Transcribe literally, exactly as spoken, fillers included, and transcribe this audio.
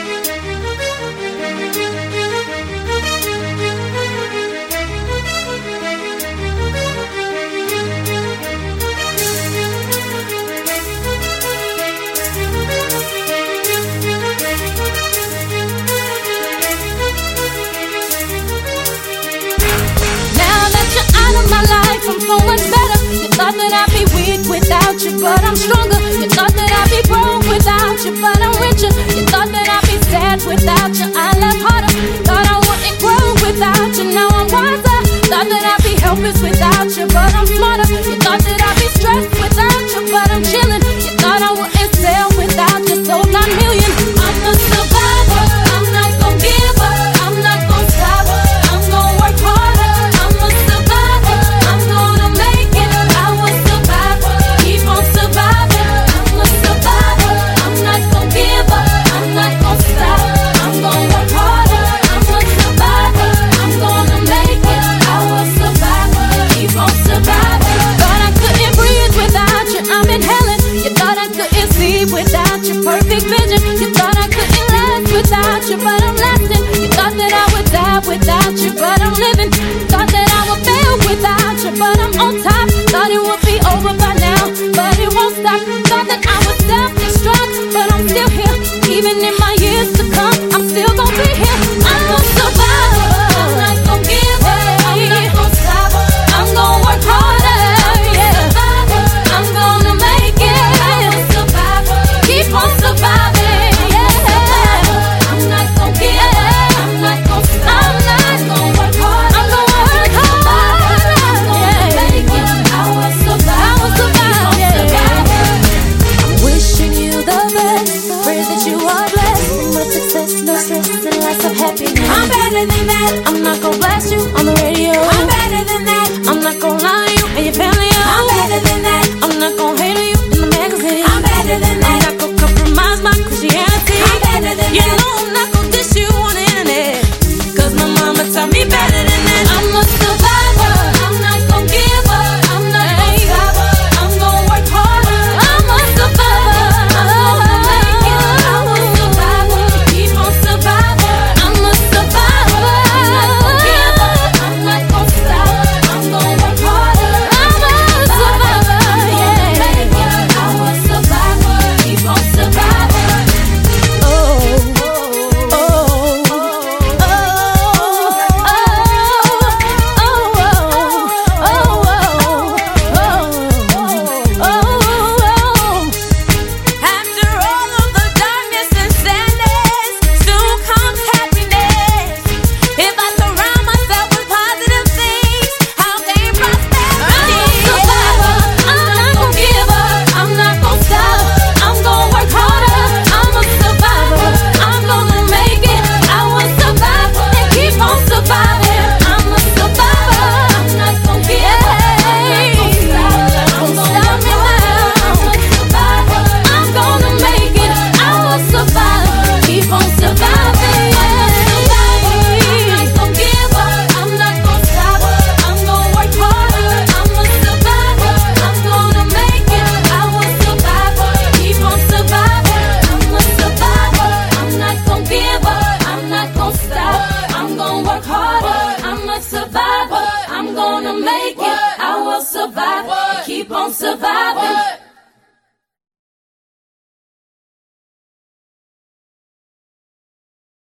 But I'm stronger. You thought that I'd be broke without you, but I'm richer. You thought that I'd be sad without you, I laugh harder. Thought I wouldn't grow without you, now I'm wiser. Thought that I'd be helpless without you, but I'm smarter. You thought that I'd be stressed without you, but I'm chilling. You thought I wouldn't sell without you, sold nine million. I'm a survivor, I'm not gon' give up, I'm not gon' stop, I'm gon' work harder. I'm a survivor, I'm gonna make it, I will survive. Keep on surviving, I'm a survivor, I'm not gon' give up, I'm not gon' stop, I'm gon' work harder. I'm a survivor, I'm gonna make it, I will survive. Keep on surviving. Thought I couldn't breathe without you, I'm inhaling. You thought I couldn't see without your perfect vision. You thought I couldn't last without you, but I'm lasting. You thought that I would die without you, but I'm living. Thought that I would fail without you, but I'm on top. Thought it would be over by now, but it won't stop. Thought that I would self-destruct, but I'm still here. Even in my years to come, I'm still gonna be here. I'm a survivor, I'm not gonna give up, I'm not gonna stop, I'm gonna work harder, yeah. I'm gonna make it, I'm a survivor. Keep on surviving, yeah. I'm not gonna give up, I'm not gonna stop, I'm not gonna work hard, I'm gonna work hard, I'm gonna make it, I will survive, I will survive, yeah. I'm wishing you the best, pray that you are blessed, much success, no stress, and lots of happiness. I'm better than that, I'm not gonna blast you on the radio. I'm better than that, I'm not gonna lie to you and your family. I'm better than that, I'm not gonna hate on you in the magazine. I'm better than that, I'm not gonna compromise my Christianity. I'm better than you that, you know I'm not gonna diss you on the internet, cause my mama taught me better than that. I'm a survivor, I'm not gonna give up, I'm not gonna stop, I'm gonna work harder. I'm a survivor, I'm gonna make it, I will survive. Keep on surviving, I'm a survivor, I'm not gonna give up, I'm not gonna stop, I'm gonna work harder. I'm a survivor, yeah. Make it, I will survive. Keep on surviving. Oh, oh, oh, oh, oh, oh, oh. After all of the darkness and sadness, soon comes happiness. If I surround myself with positive things, I'll gain prosperity. I'm a survivor, I'm not gonna give up, I'm not gonna stop, I'm gonna work harder. I'm a survivor, I'm gonna make it, I will survive and keep on surviving. I'm a survivor, I'm not gonna give up, I'm not gonna stop, I'm gonna work harder. I'm a survivor, I'm gonna make it, I will survive, keep on surviving. I'm not gonna give up, I'm not gonna stop, I'm gonna work harder. I'm a survivor, I'm gonna make it, I will survive, keep on surviving. I'm a survivor, I'm not gonna give up, I'm not gonna stop, I'm gonna work harder. I'm a survivor, I'm gonna make it, I will survive, keep on surviving.